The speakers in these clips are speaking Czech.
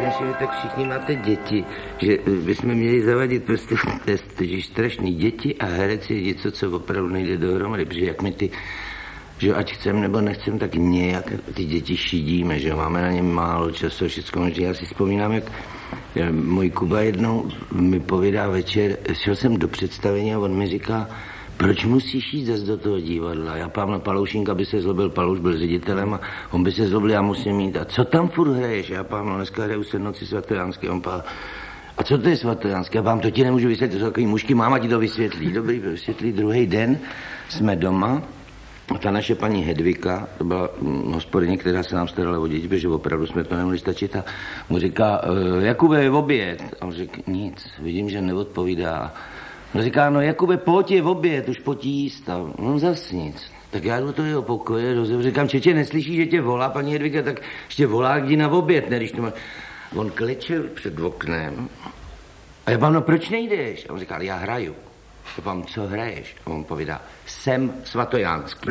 si, že tak všichni máte děti, že bychom měli zavadit prostě test, že strašný děti a herec je něco, co opravdu nejde dohromady, protože jak my ty, že ať chcem nebo nechcem, tak nějak ty děti šidíme, že máme na ně málo času, všechno možná. Já si vzpomínám, jak můj Kuba jednou mi povídá večer, šel jsem do představení a on mi říká, proč musíš jít zase do toho divadla? Já pám na Paloušinka, by se zlobil, Palouš byl ředitelem a on by se zlobil, já musím jít. A co tam furt hraješ? Já pám, no dneska hraju Sednoci svatojánské. On pál, a co to je svatojánské? Já pám, to ti nemůžu vysvětlit, to jsou takový mužky, máma ti to vysvětlí. Dobrý, vysvětlí. Druhý den jsme doma a ta naše paní Hedvika, to byla hospodyně, která se nám starala o děti, protože opravdu jsme to nemohli stačit a mu říká, Jakube, je oběd. A on řekl, nic, vidím, že neodpovídá. On říká, no Jakube, pojď je v oběd, už pojď jíst. A on zas nic. Tak já jdu do toho pokoje, říkám, Čeče, neslyší, že tě volá paní Hedvika, tak ještě volá, jdi na oběd, ne, když to má... On klečel před oknem a já vám, no proč nejdeš? A on říkal, já hraju. Já vám, co hraješ? A on povídá, jsem svatojánský.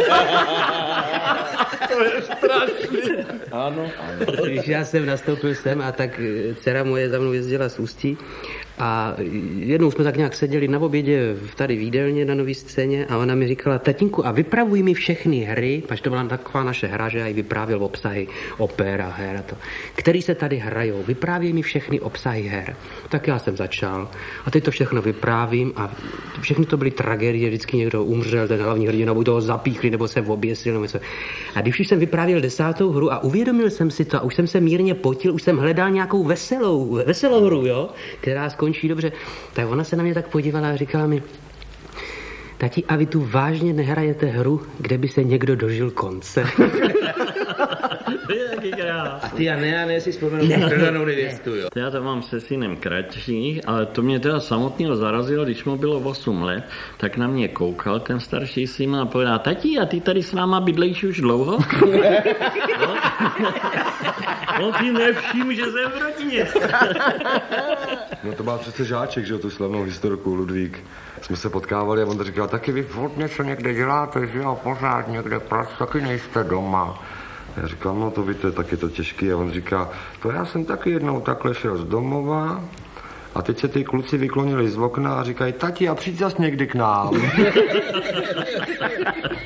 To je strašný. Ano. Když já jsem nastoupil sem a tak dcera moje za mnou jezdila z Ústí a jednou jsme tak nějak seděli na obědě tady v jídelně na Nový scéně a ona mi říkala, tatínku, a vypravuj mi všechny hry, protože to byla taková naše hra, že já jí vyprávěl obsahy oper a her a to, který se tady hrajou, vyprávěj mi všechny obsahy her. Tak já jsem začal a teď to všechno vyprávím a všechny to byly tragédie, vždycky někdo umřel, ten hlavní hrdina, buď toho zapíchli, nebo se oběsil, nebo něco. A když už jsem vyprávěl 10. hru a uvědomil jsem si to a už jsem se mírně potil, už jsem hledal nějakou veselou hru, jo, která skončí dobře, tak ona se na mě tak podívala a říkala mi, tati, a vy tu vážně nehrajete hru, kde by se někdo dožil konce? A ty já ne, si vzpomenu prodanou nevěstu, jo. Já to mám se synem kratší, ale to mě teda samotného zarazilo, když mu bylo 8 let, tak na mě koukal ten starší syn a povedal, tati, a ty tady s náma bydlejš už dlouho? On si nevšiml, že jsem v rodině. No to má přece žáček, že jo, tu slavnou historku Ludvík. Jsme se potkávali a on to říkal, taky vy furt něco někde děláte, že jo, pořád někde, prostě taky nejste doma. Já říkám, no to víte, tak je to těžký. A on říká, to já jsem taky jednou takhle šel z domova a teď se ty kluci vyklonili z okna a říkají, tati, a přijď zas někdy k nám.